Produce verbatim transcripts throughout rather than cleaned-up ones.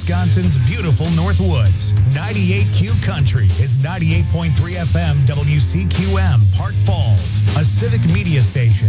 Wisconsin's beautiful Northwoods. ninety-eight Q Country is ninety-eight point three F M W C Q M, Park Falls, a civic media station.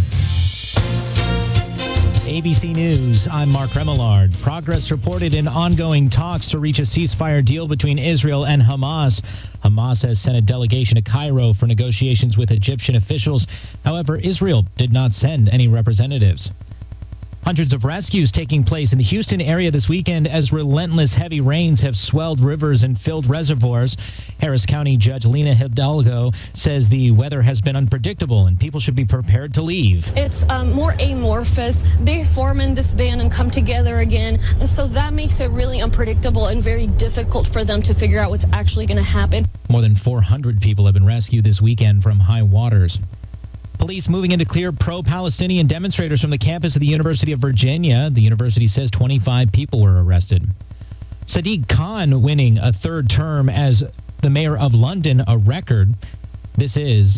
A B C News, I'm Mark Remillard. Progress reported in ongoing talks to reach a ceasefire deal between Israel and Hamas. Hamas has sent a delegation to Cairo for negotiations with Egyptian officials. However, Israel did not send any representatives. Hundreds of rescues taking place in the Houston area this weekend as relentless heavy rains have swelled rivers and filled reservoirs. Harris County Judge Lena Hidalgo says the weather has been unpredictable and people should be prepared to leave. It's um, more amorphous. They form in this band and come together again. And so that makes it really unpredictable and very difficult for them to figure out what's actually going to happen. More than four hundred people have been rescued this weekend from high waters. Police moving in to clear pro-Palestinian demonstrators from the campus of the University of Virginia. The university says twenty-five people were arrested. Sadiq Khan winning a third term as the mayor of London, a record. This is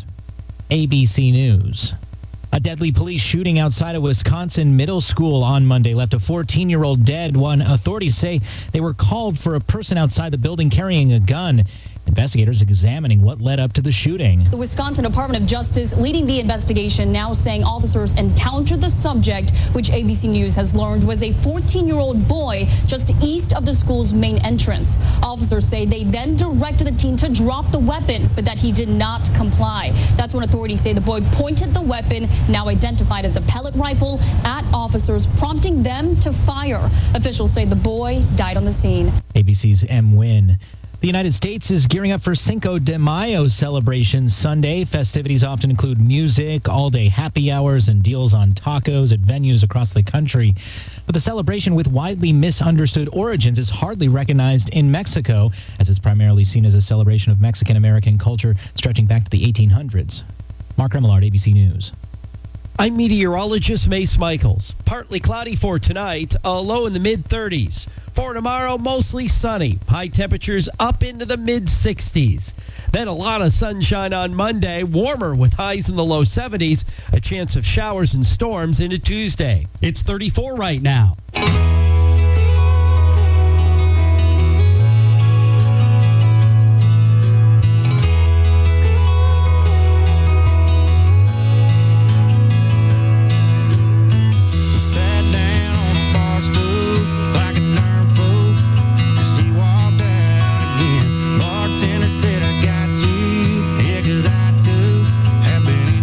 A B C News. A deadly police shooting outside a Wisconsin middle school on Monday left a fourteen-year-old dead when authorities say they were called for a person outside the building carrying a gun. Investigators examining what led up to the shooting. The Wisconsin Department of Justice leading the investigation, now saying officers encountered the subject, which A B C News has learned was a fourteen-year-old boy just east of the school's main entrance. Officers say they then directed the teen to drop the weapon, but that he did not comply. That's when authorities say the boy pointed the weapon, now identified as a pellet rifle, at officers, prompting them to fire. Officials say the boy died on the scene. A B C's M. Wynn. The United States is gearing up for Cinco de Mayo celebrations Sunday. Festivities often include music, all-day happy hours, and deals on tacos at venues across the country. But the celebration with widely misunderstood origins is hardly recognized in Mexico, as it's primarily seen as a celebration of Mexican-American culture stretching back to the eighteen hundreds. Mark Remillard, A B C News. I'm meteorologist Mace Michaels. Partly cloudy for tonight, a low in the mid-thirties. For tomorrow, mostly sunny. High temperatures up into the mid-sixties. Then a lot of sunshine on Monday, warmer with highs in the low seventies. A chance of showers and storms into Tuesday. It's thirty-four right now.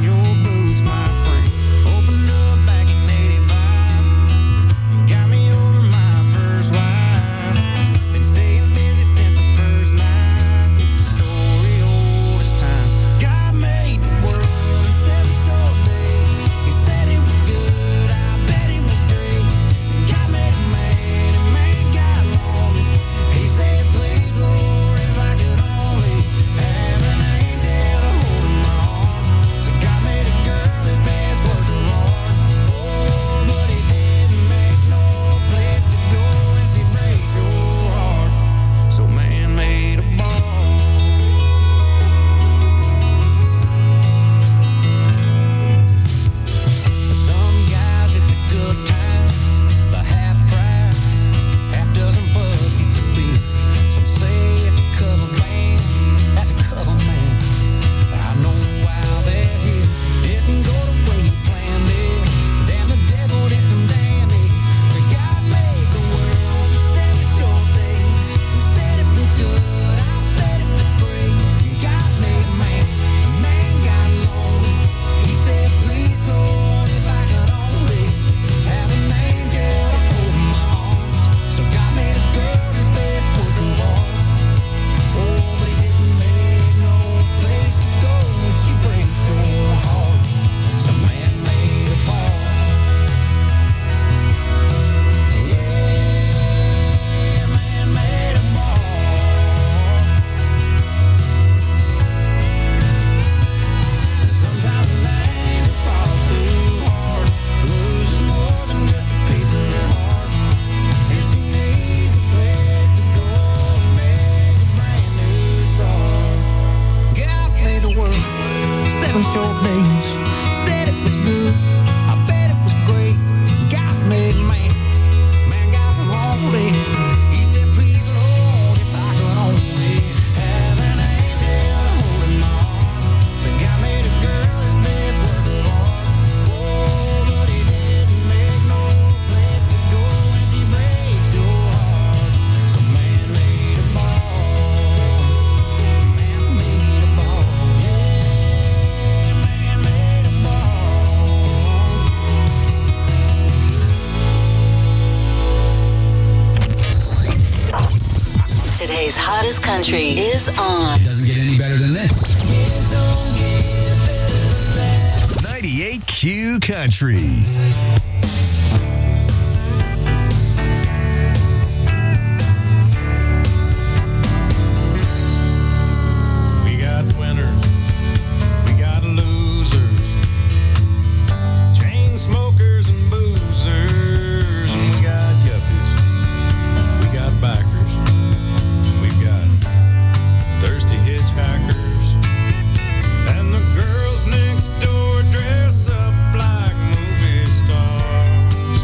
Got me Today's hottest country is on. It doesn't get any better than this. ninety-eight Q Country. We got winners. We got losers. Chain smokers and boozers. And we got yuppies. We got bikers. We've got thirsty hitchhikers. And the girls next door dress up like movie stars.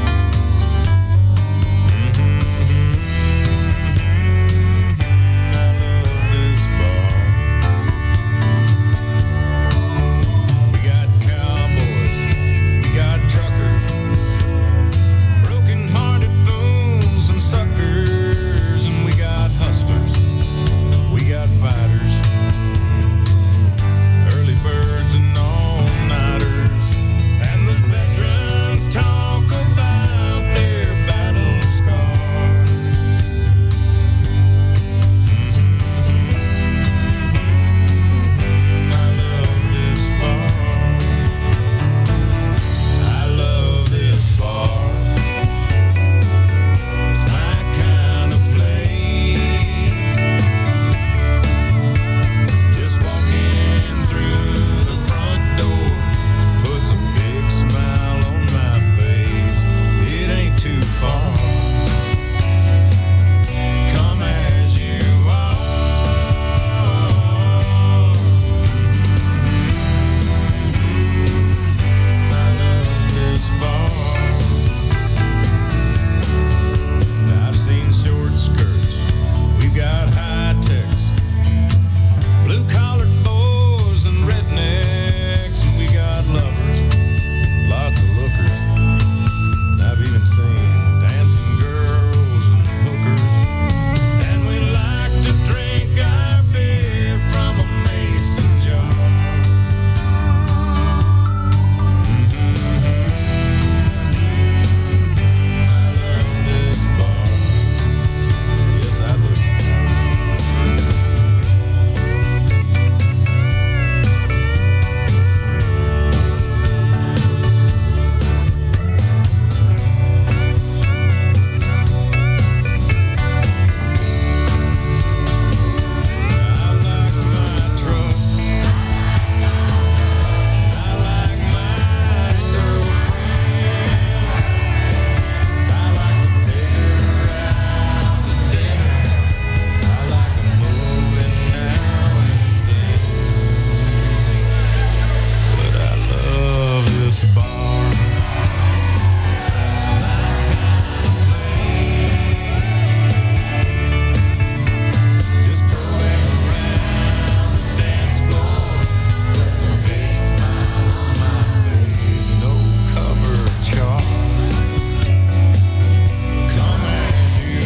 Mm-hmm. I love this bar. We got cowboys. We got truckers. Broken-hearted fools and suckers. And we got hustlers. We got fighters. Early birds and all-nighters. And the veterans talk about their battle scars. I love this bar. I love this bar. It's my kind of place. Just walking through the front door puts a big smile on my face. It ain't too far. Come as you are. I love this bar. I've seen short skirts. We've got high techs. Blue-collared boys and rednecks. And we got lovers. Lots of lookers. I've even seen dancing girls and hookers. And we like to drink our beer from a mason jar. I love this bar. Yes, I do. I like my truck. I like my girlfriend. I like to take her out to dinner. I like to move it now and then. But I love this bar. It's my kind of place. Just strolling around the dance floor puts a big smile on my face. No cover charge. Come as you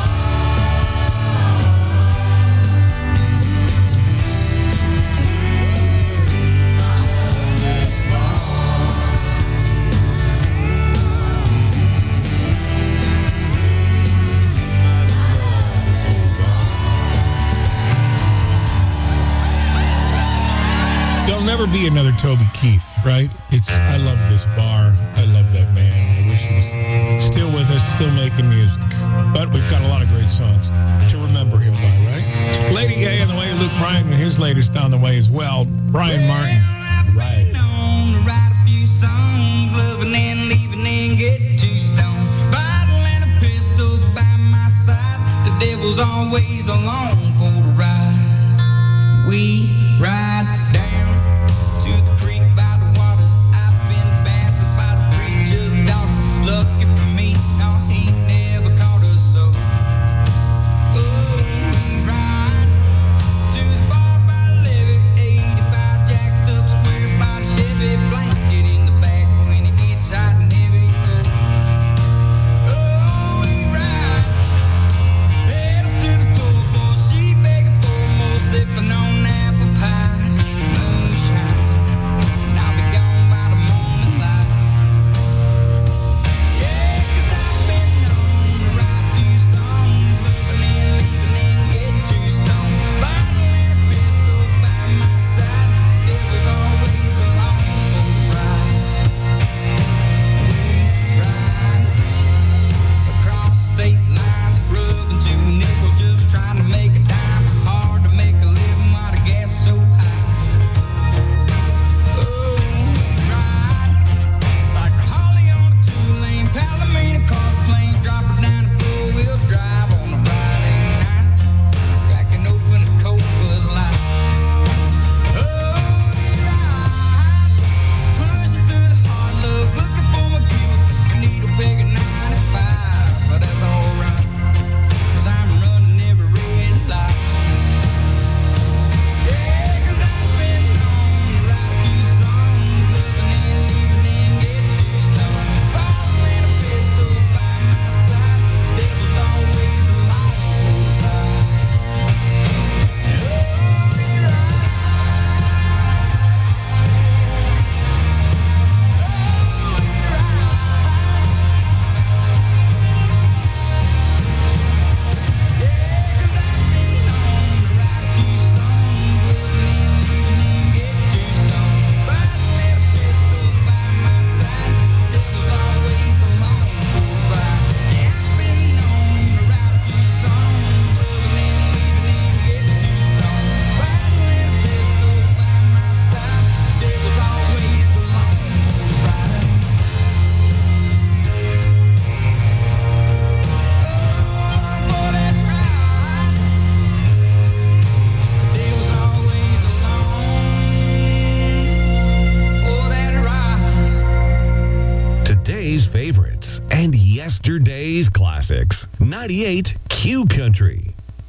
There'll never be another Toby Keith, right? It's I love this bar. I love that man. I wish he was still with us, still making music. But we've got a lot of great songs to remember him by, right? Lady A on the way, Luke Bryan and his latest on the way as well. Brian Martin. Right. On to write a few songs, loving and leaving and get too stoned. Bottle and a pistol by my side. The devil's always along for the ride. We ride down to the creek by the water. I've been baptized by the preacher's daughter. Lucky for me, no, he never caught us so. Oh, we ride to the bar by the levee, eighty-five jacked up square body Chevy, blanket in the back when it gets hot and heavy. Oh, oh, we ride, pedal to the floor, boy, she begging for more, sipping on apple today's favorites and yesterday's classics. ninety-eight Q Country.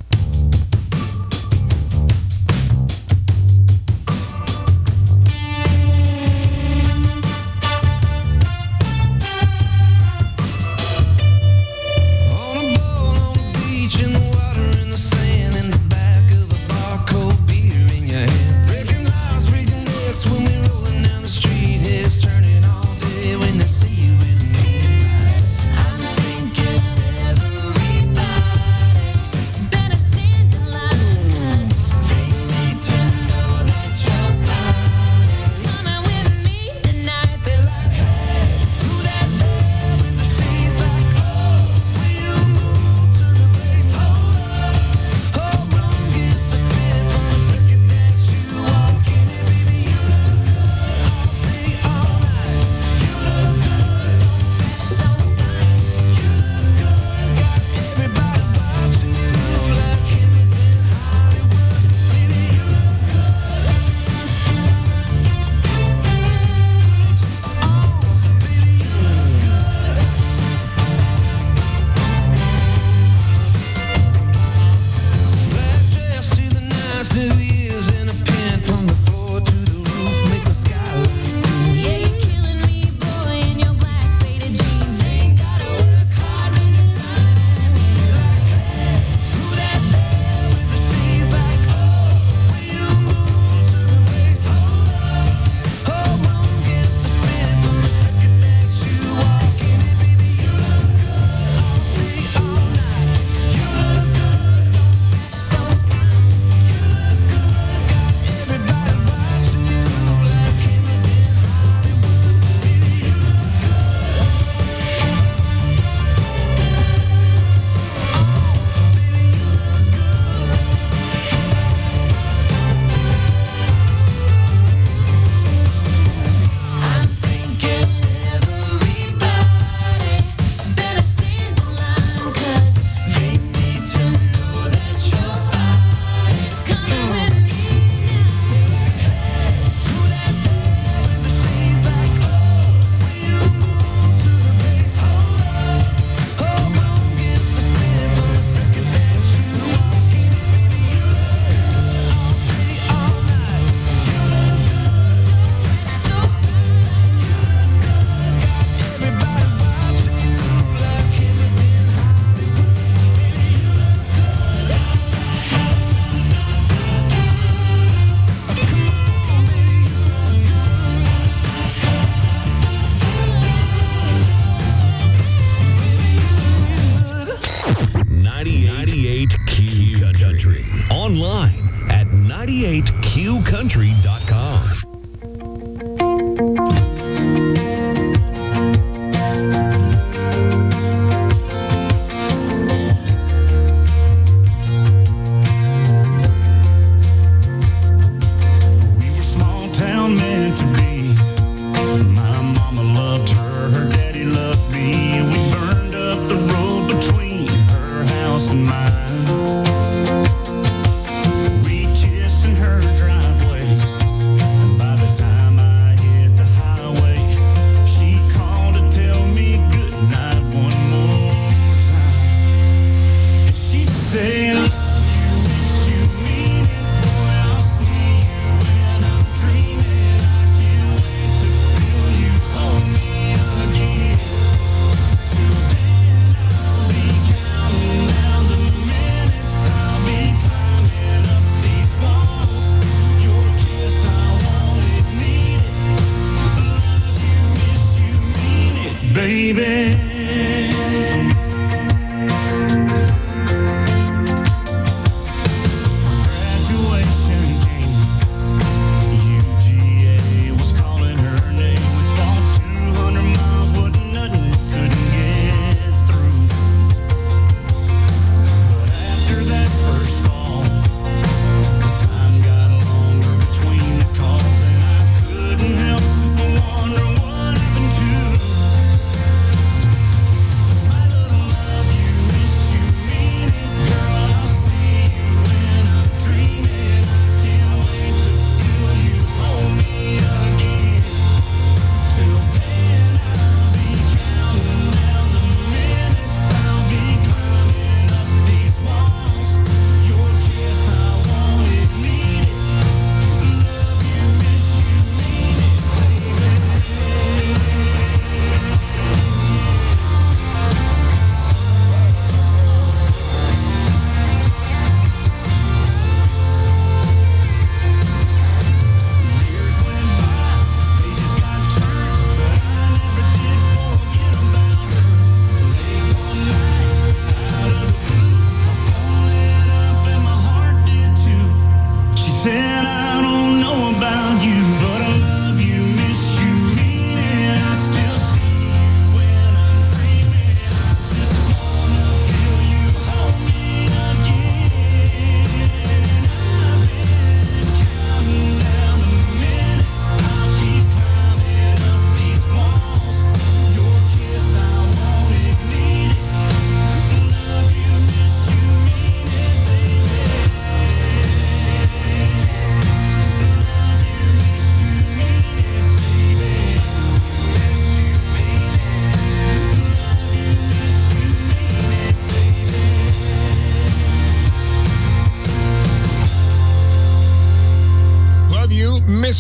ninety-eight Q Country. Online at ninety-eight q country dot com.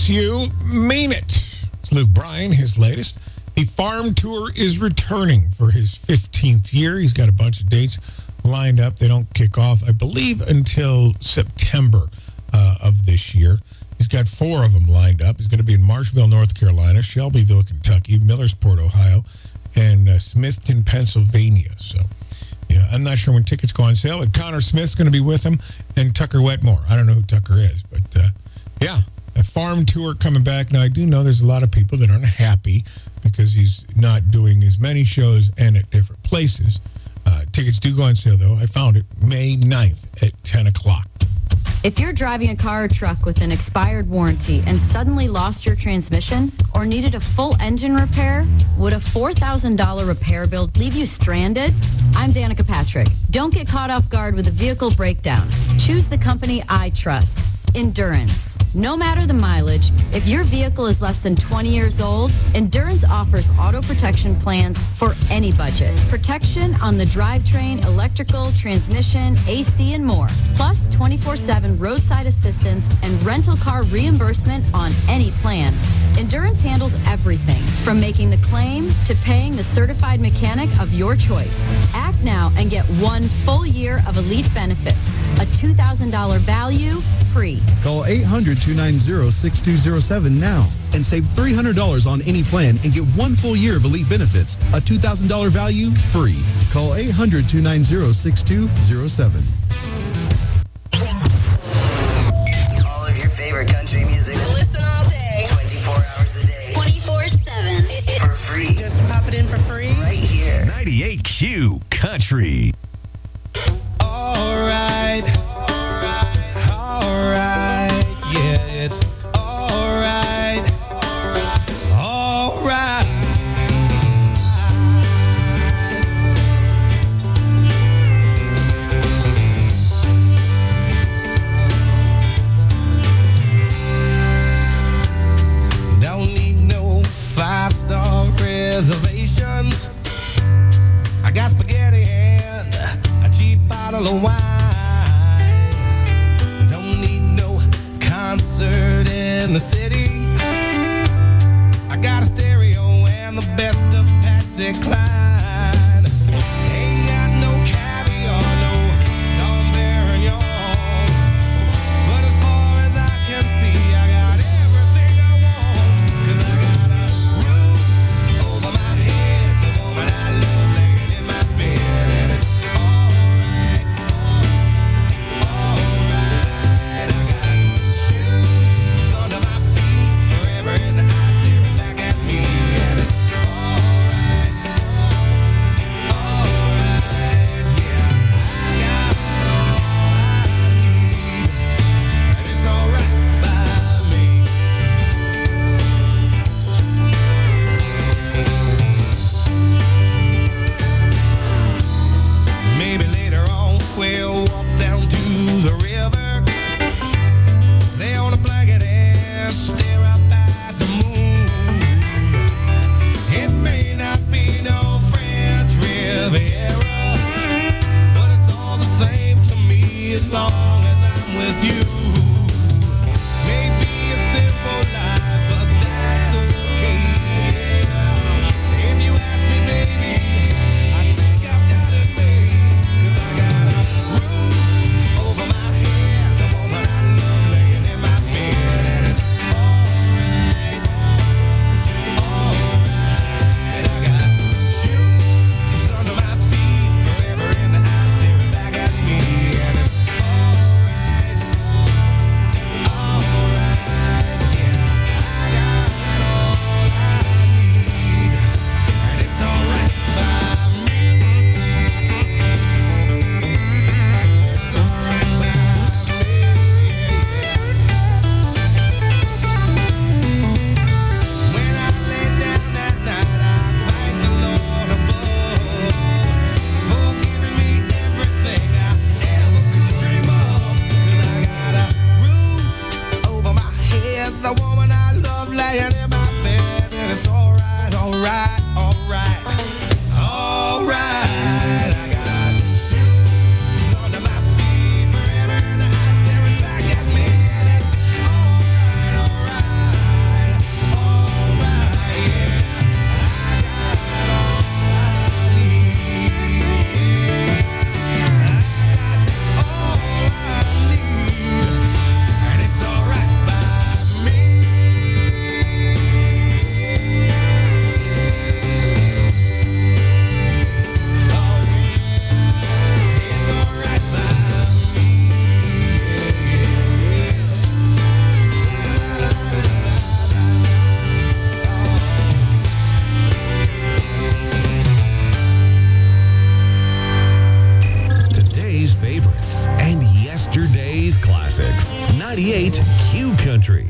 Promise You, Mean It. It's Luke Bryan, his latest. The Farm Tour is returning for his fifteenth year. He's got a bunch of dates lined up. They don't kick off, I believe, until September uh, of this year. He's got four of them lined up. He's going to be in Marshville, North Carolina, Shelbyville, Kentucky, Millersport, Ohio, and uh, Smithton, Pennsylvania. So, yeah, I'm not sure when tickets go on sale, but Connor Smith's going to be with him, and Tucker Wetmore. I don't know who Tucker is, but uh, yeah, a farm tour coming back. Now, I do know there's a lot of people that aren't happy because he's not doing as many shows and at different places. Uh, tickets do go on sale, though. I found it May ninth at ten o'clock. If you're driving a car or truck with an expired warranty and suddenly lost your transmission or needed a full engine repair, would a four thousand dollars repair bill leave you stranded? I'm Danica Patrick. Don't get caught off guard with a vehicle breakdown. Choose the company I trust. Endurance. No matter the mileage, if your vehicle is less than twenty years old, Endurance offers auto protection plans for any budget. Protection on the drivetrain, electrical, transmission, A C, and more. Plus twenty-four seven roadside assistance and rental car reimbursement on any plan. Endurance handles everything from making the claim to paying the certified mechanic of your choice. Act now and get one full year of elite benefits. A two thousand dollars value free. Call eight hundred, two nine zero, six two zero seven now and save three hundred dollars on any plan and get one full year of elite benefits. A two thousand dollars value free. Call eight hundred, two nine zero, six two zero seven. All of your favorite country music. Listen all day. twenty-four hours a day. twenty-four seven. For free. Just pop it in for free. Right here. ninety-eight Q Country. All right. All right. Yeah, it's all right. All right. Don't need no five-star reservations. I got spaghetti and a cheap bottle of wine. Don't need no concert in the city. I got a stereo and the best of Patsy Cline. Ain't got no caviar, no Dom Perignon. But as far as I can see, I got everything I want. 'Cause I got a roof over my head, the woman I love laying in my bed, and it's alright, alright. I got shoes under my feet, forever in the eye staring back at me, and it's alright, alright. ninety-eight Q Country.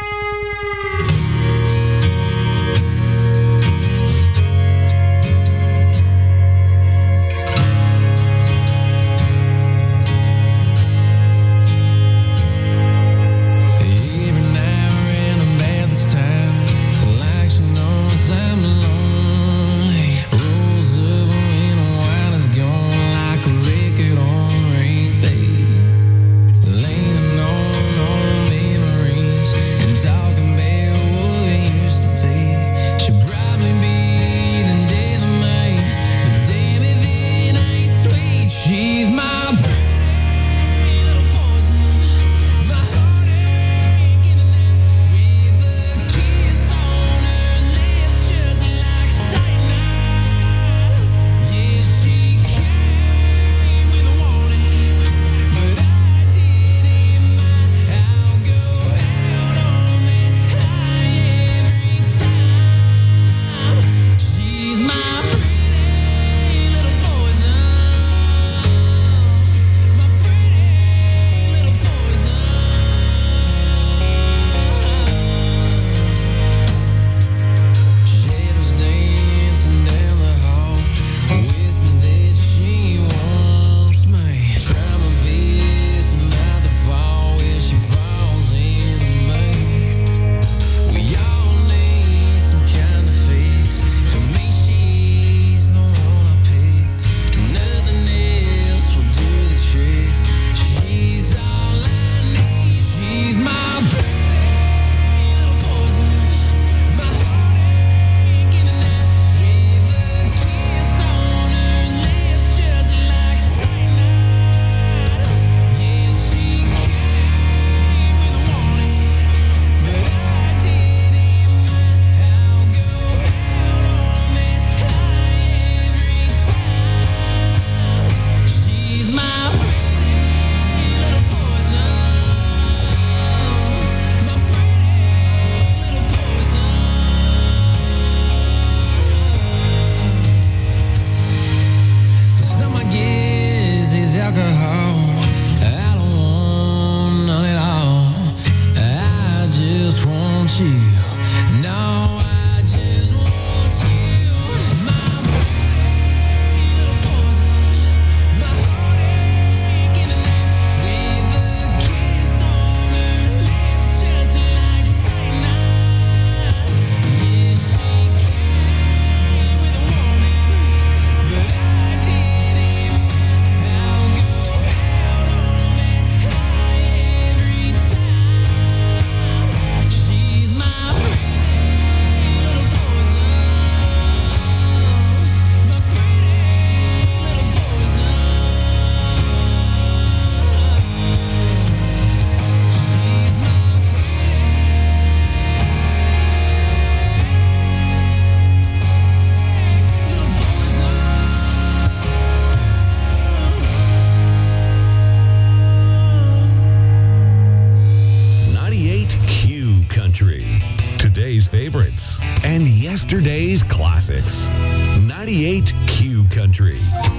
Favorites and yesterday's classics. ninety-eight Q Country.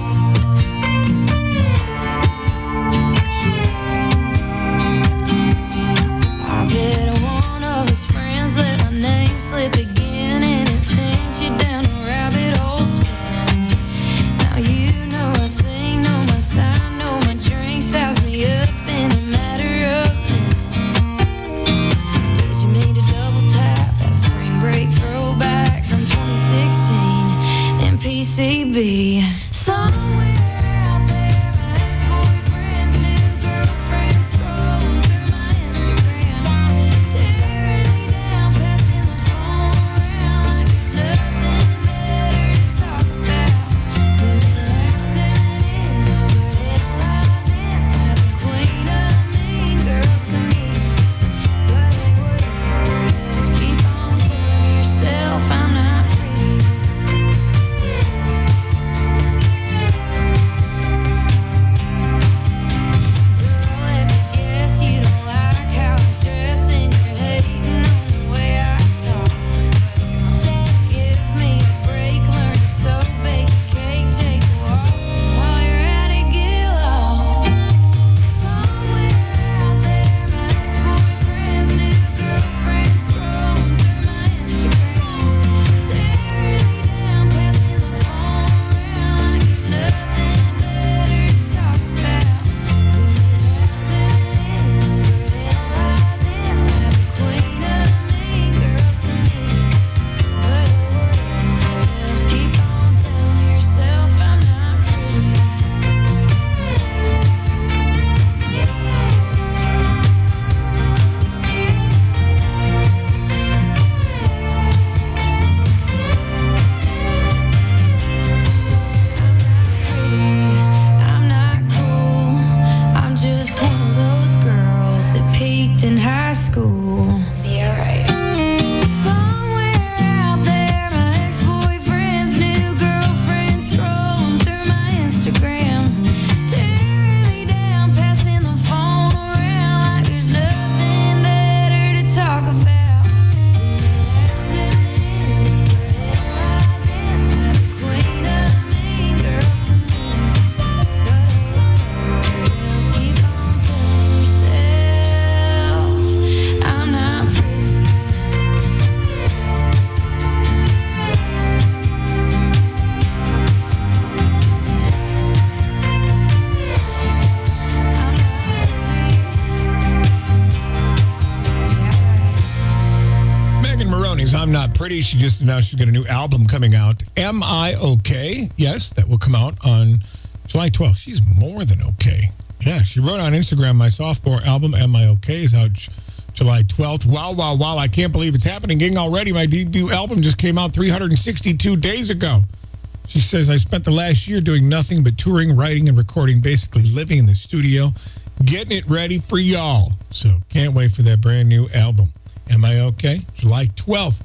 I bet one of his friends let my name slip again, and it sends you down a rabbit hole spinning. Now you know I sing, know my sign, know my drink, size me up in a matter of minutes. Did you mean to double tap that spring break throwback from twenty sixteen in P C B? Somewhere out there, my ex-boyfriend's new girlfriend scrolling through my Instagram, tearing me down, passing the phone around like there's nothing better to talk about. Zooming out, zooming in, overanalyzing how the queen of the mean girls can meet. But hey, whatever, just keep on telling yourself I'm not pretty. Cardi, she just announced she's got a new album coming out. Am I Okay? Yes, that will come out on July twelfth. She's more than okay. Yeah, she wrote on Instagram, my sophomore album, Am I Okay? Is out July twelfth. Wow, wow, wow. I can't believe it's happening gang already. My debut album just came out three hundred sixty-two days ago. She says, I spent the last year doing nothing but touring, writing, and recording, basically living in the studio, getting it ready for y'all. So can't wait for that brand new album. Am I Okay? July twelfth.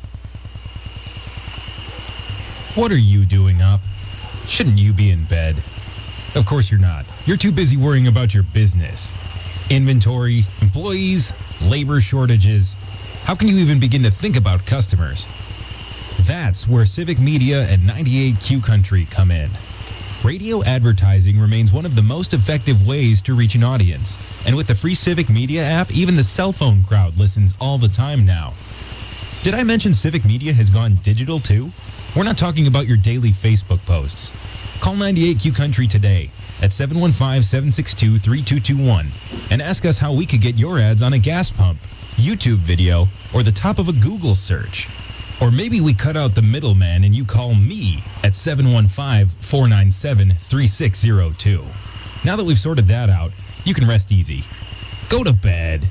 What are you doing up? Shouldn't you be in bed? Of course you're not. You're too busy worrying about your business. Inventory, employees, labor shortages. How can you even begin to think about customers? That's where Civic Media and ninety-eight Q Country come in. Radio advertising remains one of the most effective ways to reach an audience. And with the free Civic Media app, even the cell phone crowd listens all the time now. Did I mention Civic Media has gone digital too? We're not talking about your daily Facebook posts. Call ninety-eight Q Country today at seven one five, seven six two, three two two one and ask us how we could get your ads on a gas pump, YouTube video, or the top of a Google search. Or maybe we cut out the middleman and you call me at seven one five, four nine seven, three six zero two. Now that we've sorted that out, you can rest easy. Go to bed.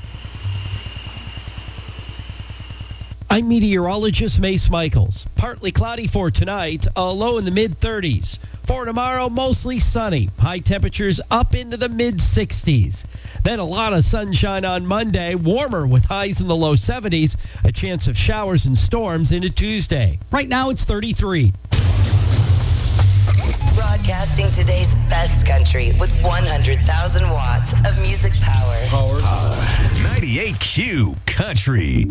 I'm meteorologist Mace Michaels. Partly cloudy for tonight, a low in the mid thirties. For tomorrow, mostly sunny. High temperatures up into the mid sixties. Then a lot of sunshine on Monday, warmer with highs in the low seventies. A chance of showers and storms into Tuesday. Right now, it's thirty-three. Broadcasting today's best country with one hundred thousand watts of music power. Power. ninety-eight Q Country.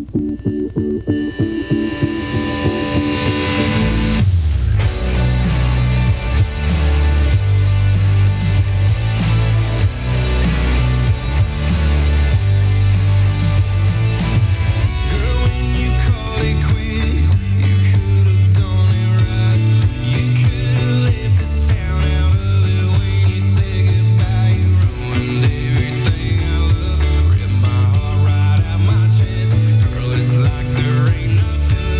Like there ain't nothing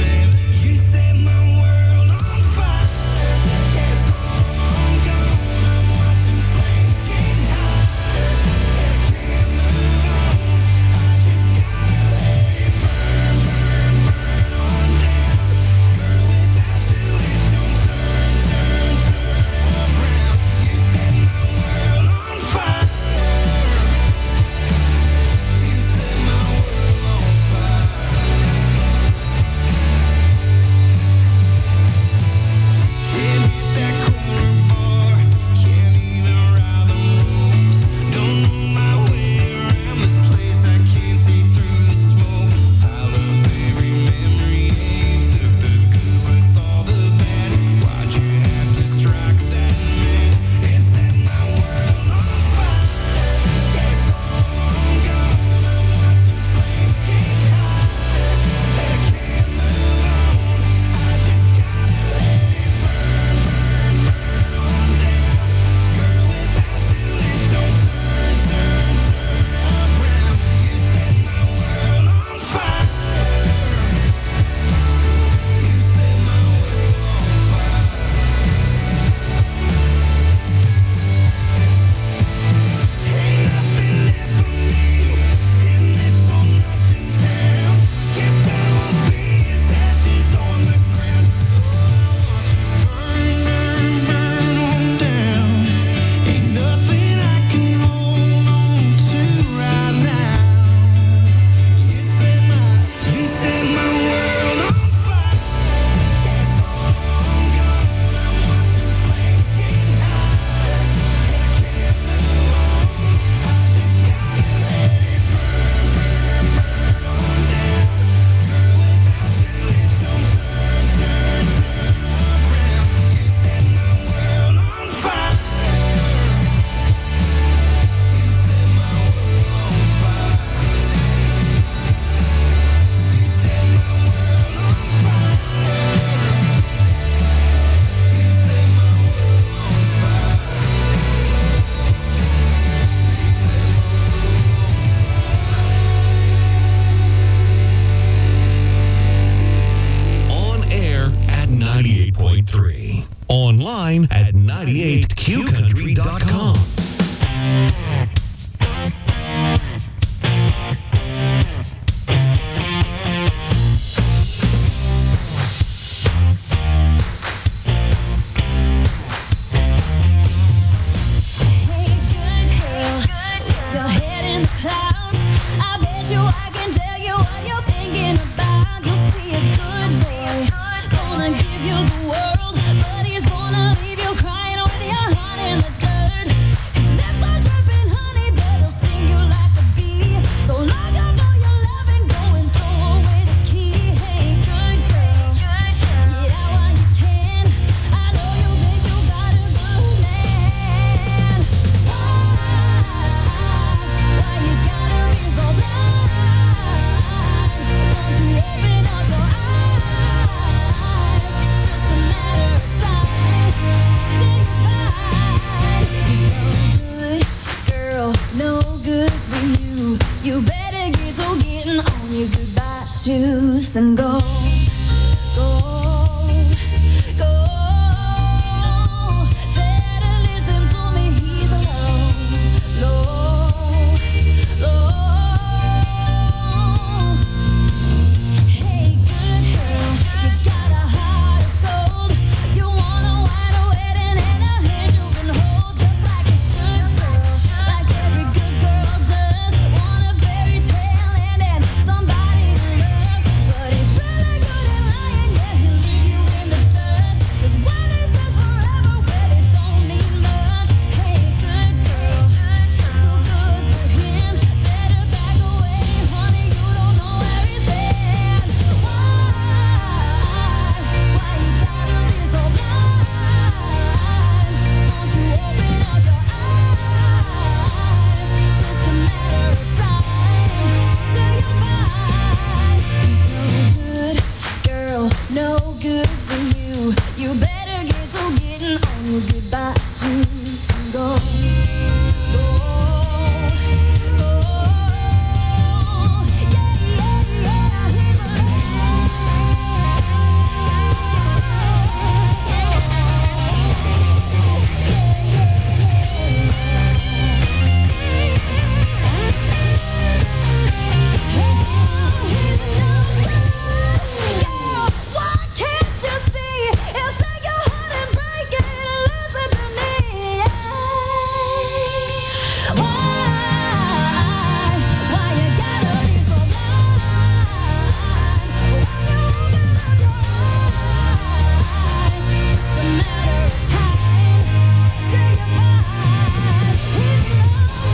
online at ninety-eight q country dot com. And go, go, go. Better listen to me, he's alone, low, low. Hey, good girl, you got a heart of gold. You want a white wedding and a hand you can hold, just like a should, girl, like every good girl does. Want a fairy tale and then somebody to love. But he's really good at lying, yeah, he'll leave you in the dust. 'Cause when he says forever, well, it don't mean much. Hey, good girl, so good for him. Better back away, honey, you don't know where he's been. Why? Why you gotta be so blind? Won't you open up your eyes? Just a matter of time till you find he's no good, girl, no good for you. You better get to getting on your goodbye shoes and go, go, go. Yeah, yeah, yeah, he's Why can't you see? He'll take your heart and break it. Listen to me. Why? Why you gotta be so blind? When you open up your eyes, just a matter of time till you find he's no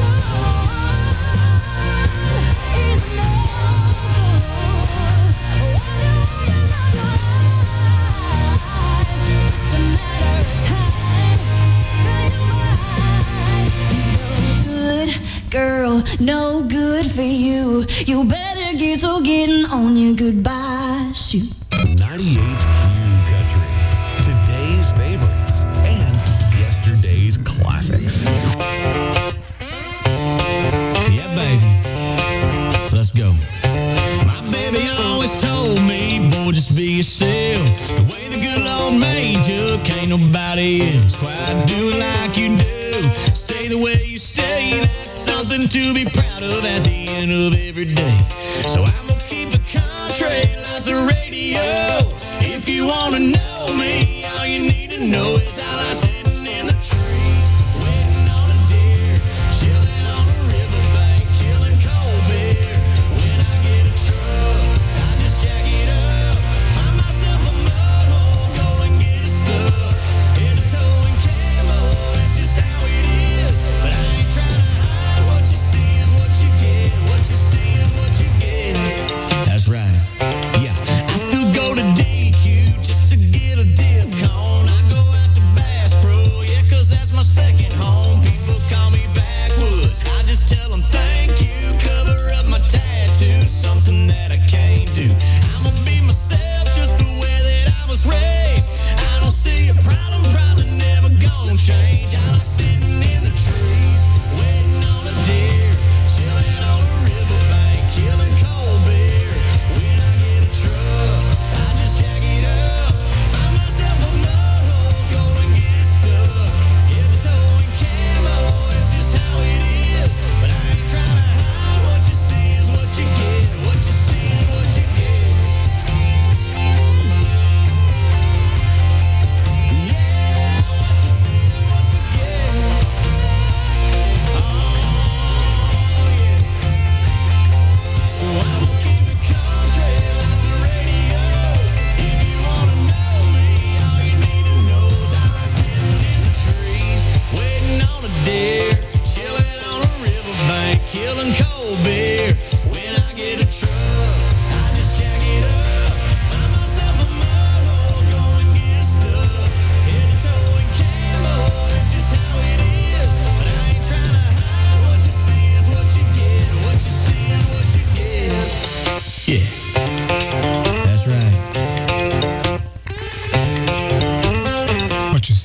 good. He's no good. When you open up your eyes, just a matter of time till you find he's no good, girl, no good for you. You better get to getting on your goodbye shoot. ninety-eight Q Country. Today's favorites and yesterday's classics. Yeah, baby. Let's go. My baby always told me, boy, just be yourself. The way the good Lord made you, can't nobody else quite do it like you do. Stay the way you stay, that's something to be proud of at the end of every day. So I'm gonna keep the country like the radio. If you wanna know me, all you need to know is I like sitting in the trees, waiting on a deer, chilling on a riverbank, killing cold beer. When I get a truck, I just jack it up, find myself a mud hole, go and get it stuck. In a towing camo, that's just how it is. But I ain't trying to hide, what you see is what you get. What you see is what you get. That's right. Yeah, I still go to D Q just to get a dip cone. I go out to Bass Pro, yeah, 'cause that's my second home. People call me backwoods, I just tell them thank you. Cover up my tattoo, something that I can't do. I'ma be myself just the way that I was raised. I don't see a problem, probably never gonna change. I like sitting in the trees, waiting on a deer, chilling on a riverbank, killing cold beer. When I get a truck, I just jack it up, find myself a mud hole, go and get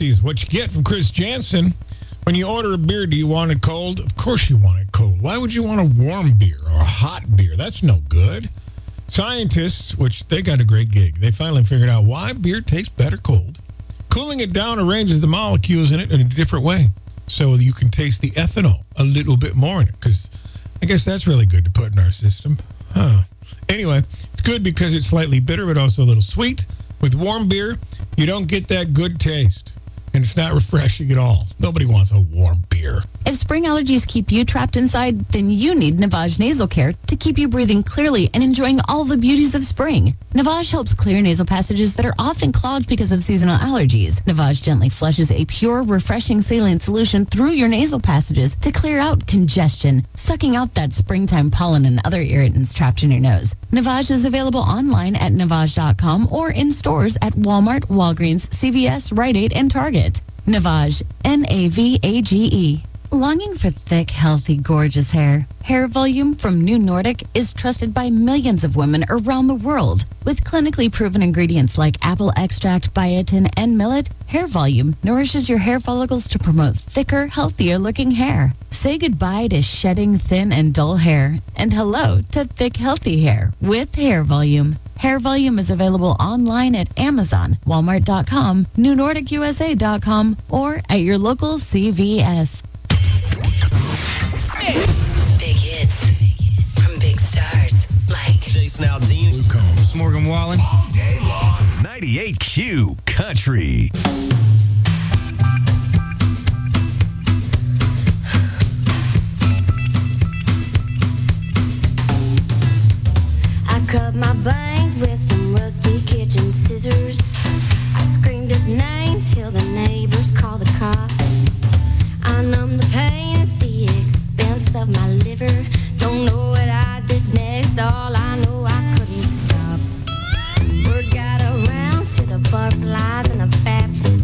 parentheses, what you get from Chris Jansen. When you order a beer, do you want it cold? Of course you want it cold. Why would you want a warm beer or a hot beer? That's no good. Scientists, which they got a great gig, they finally figured out why beer tastes better cold. Cooling it down arranges the molecules in it in a different way, so you can taste the ethanol a little bit more in it, because I guess that's really good to put in our system. Huh. Anyway, it's good because it's slightly bitter, but also a little sweet. With warm beer, you don't get that good taste, and it's not refreshing at all. Nobody wants a warm beer. If spring allergies keep you trapped inside, then you need Navage Nasal Care to keep you breathing clearly and enjoying all the beauties of spring. Navage helps clear nasal passages that are often clogged because of seasonal allergies. Navage gently flushes a pure, refreshing saline solution through your nasal passages to clear out congestion, sucking out that springtime pollen and other irritants trapped in your nose. Navage is available online at navage dot com or in stores at Walmart, Walgreens, C V S, Rite Aid, and Target. Navage, N A V A G E. Longing for thick, healthy, gorgeous hair? Hair Volume from New Nordic is trusted by millions of women around the world. With clinically proven ingredients like apple extract, biotin, and millet, Hair Volume nourishes your hair follicles to promote thicker, healthier-looking hair. Say goodbye to shedding thin and dull hair, and hello to thick, healthy hair with Hair Volume. Hair Volume is available online at Amazon, Walmart dot com, New Nordic U S A dot com, or at your local C V S. Big hits from big stars like Jason Aldean, Luke Combs, Morgan Wallen. All day long. ninety-eight Q Country. I cut my bangs with some rusty kitchen scissors. I screamed his name till the neighbors called the cops. I numbed the pain at the expense of my liver. Don't know what I did next, all I know I couldn't stop. Word got around to the butterflies in the Baptist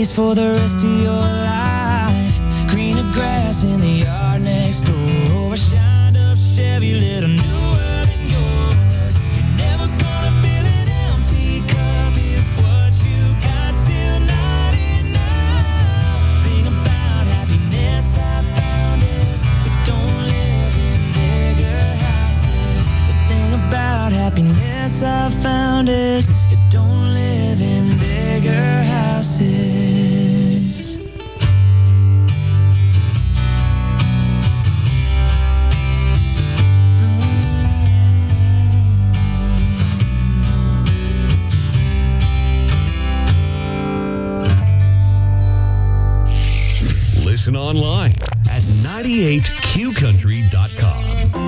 place for the rest of your life. Greener grass in the yard next door. A shined up Chevy, little newer than yours. You're never gonna fill an empty cup if what you got still not enough. Thing about happiness I found is it don't live in bigger houses. The thing about happiness I found is it don't live in bigger houses. Listen online at ninety-eight q country dot com.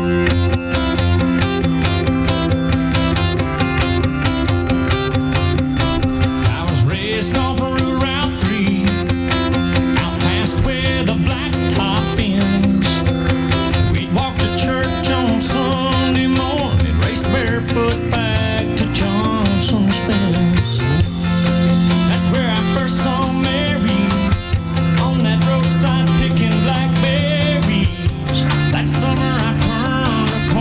I was raised off of Route three, out past where the blacktop ends. We'd walk to church on Sunday morning, race barefoot back to Johnson's fence. That's where I first saw Mary, on that roadside picking blackberries. That summer I turned a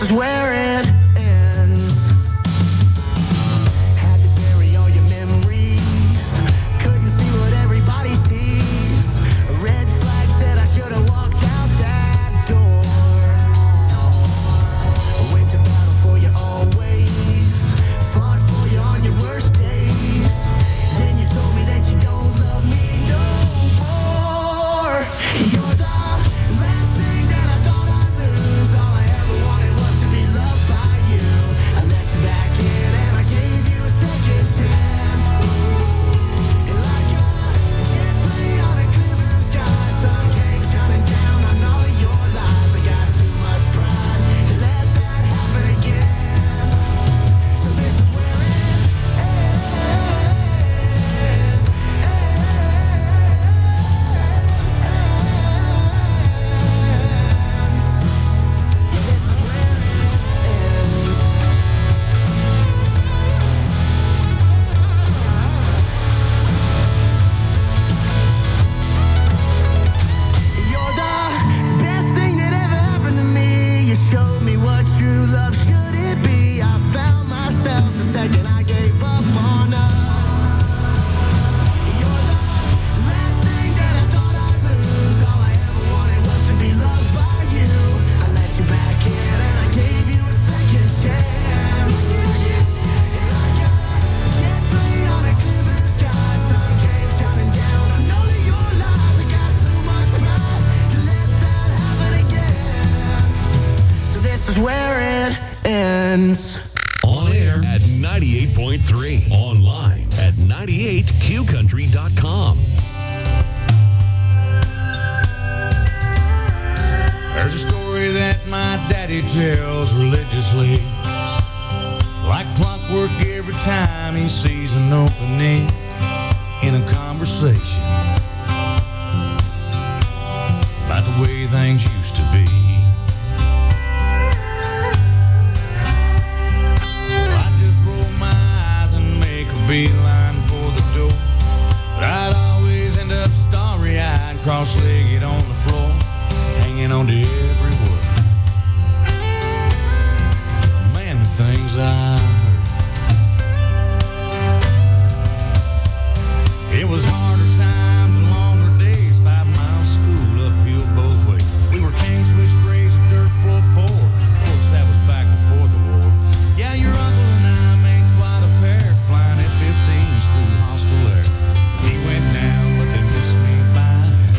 this is where it ends. Had to bury all your memories. Couldn't see what everybody sees. A red flag said I should have walked out that door. Went to battle for you always. Fought for you on your worst days. Then you told me that you don't love me no more. You're the last thing that I thought I'd lose. All I ever wanted was to be loved by you. I let you back in and I gave you a second chance. And like a jet plane on a clear blue sky, sun came shining down on all of your lies. I got too much pride to let that happen again. So this is where it You're the best thing that ever happened to me. You showed me what true love should it be. I found myself the second I gave up on us. You're the last thing that I thought I'd lose. All I ever wanted was to be loved by you. I let you back in and I gave you a second chance. And like a jet plane on a clear blue sky, sun came shining down on all of your lies. I got too much pride to let that happen again. So this is where it ends. On air at ninety-eight point three. Online at ninety-eight q country dot com. There's a story that my daddy tells religiously. Like clockwork every time he sees an opening in a conversation about the way things used to be. Well, I'd just roll my eyes and make a beeline for the door, but I'd always end up starry-eyed, cross-legged on the floor, hanging on to every word. Man, the things I heard. It was harder times and longer days, five miles school uphill both ways. We were king switch raised, dirt floor poor. Of course, that was back before the war. Yeah, your uncle and I made quite a pair, flying F fifteens through hostile air. He went down, but they missed me by.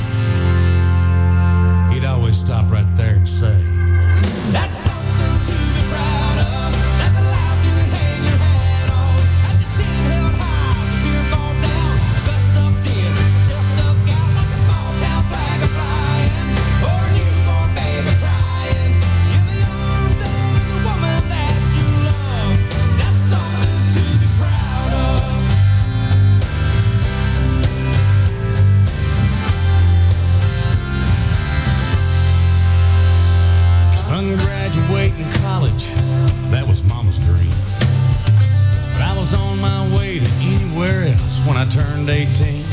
He'd always stop right there and say, "That's something to be proud of. That's a life you can hang your hat on. As your chin held high, as the tear falls down, gut sucked in, just stuck out like a small town flag a flying, or a newborn baby crying in the arms of the woman that you love. That's something to be proud of." Son graduating college, that was mama's dream. But I was on my way to anywhere else when I turned eighteen.